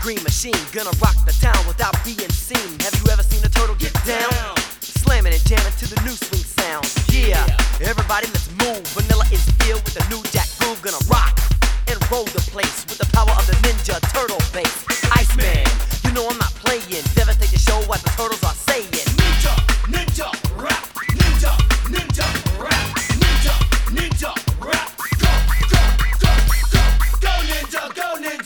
Green Machine, gonna rock the town without being seen. Have you ever seen a turtle get down? Slamming and jamming to the new swing sound. Yeah, everybody let's